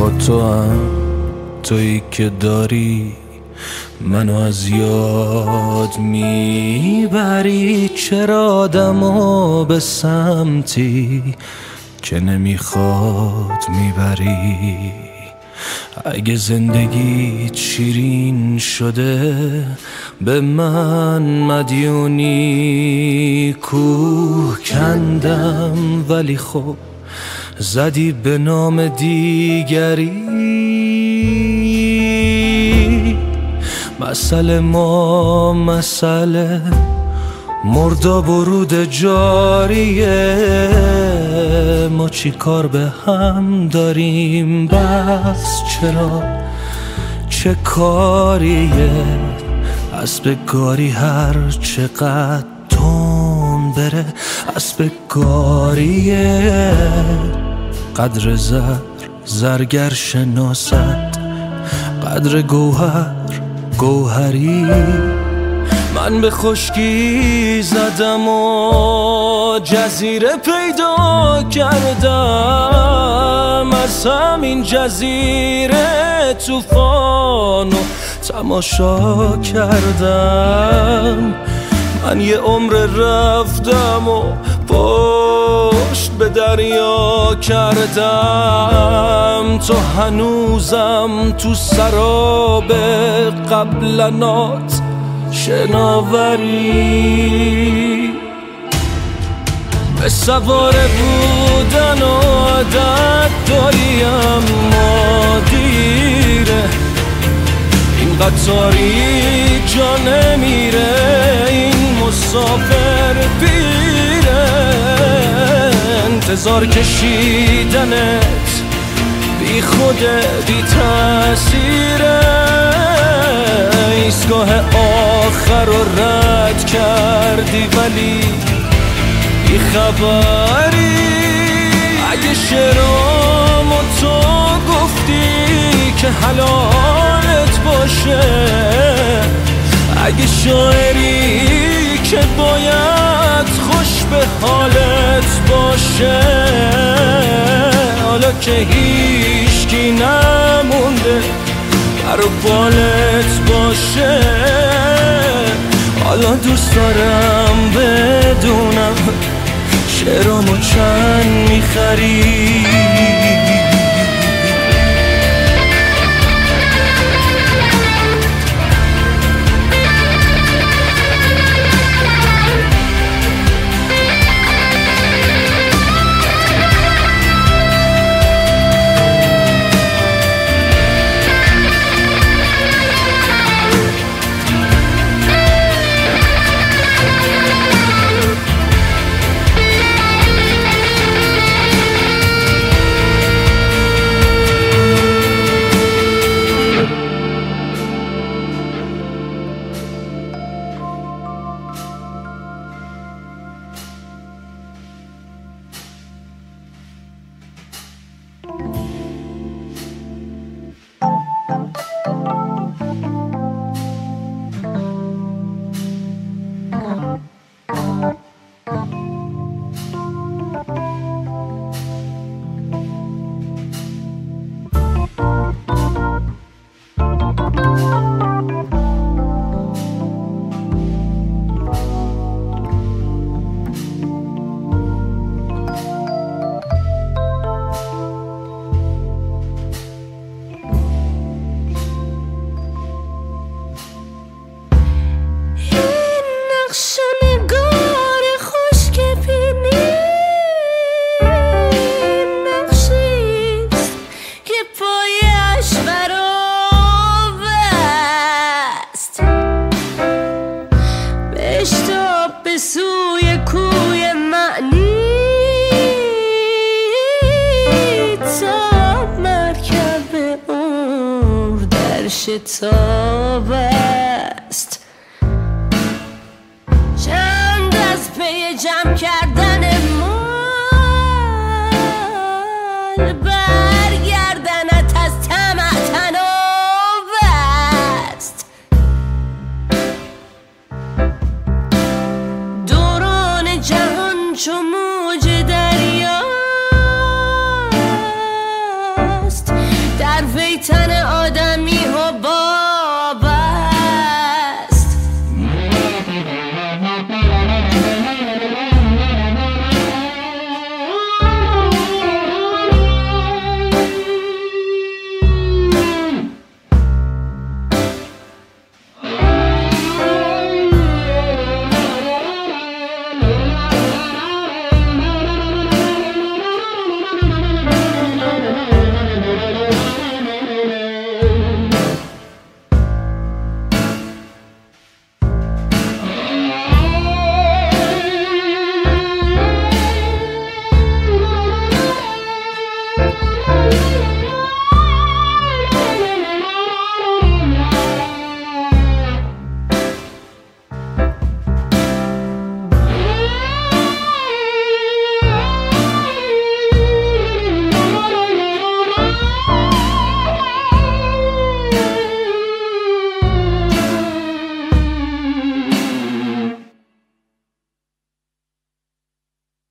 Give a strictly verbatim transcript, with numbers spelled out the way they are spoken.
با تو هم، تویی که داری منو از یاد میبری. چرا آدمو به سمتی که نمیخواد میبری؟ اگه زندگیت شیرین شده به من مدیونی. کوه کندم ولی خب زدی به نام دیگری. مسئله ما مسئله مرداب و رود جاریه. ما چی کار به هم داریم؟ بس چرا چه کاریه؟ اسب گاری هر چقدر تون بره اسب گاریه. قدر زر زرگر شناست، قدر گوهر گوهری. من به خشکی زدم و جزیره پیدا کردم. از همین جزیره طوفانو تماشا کردم. من یه عمر رفتم و پشت به دریا کردم. تو هنوزم تو سراب قبلنات شناوری. به سواره بودن عادت داری اما دیره. این قطاری جا نمیره، این مسافر پیره. انتظار کشیدنت بی خود بی تأثیره. ایستگاه آخر رو رد کردی ولی بی خبری. اگه شعرامو تو گفتی که حلالت باشه، اگه شاعری که باید خوش به حالت باشه، حالا که هیچکی نمونده بر و بالت باشه، حالا دوست دارم بدونم شعرامو چند میخری. شتاب است چند از پی جمع کردن مال.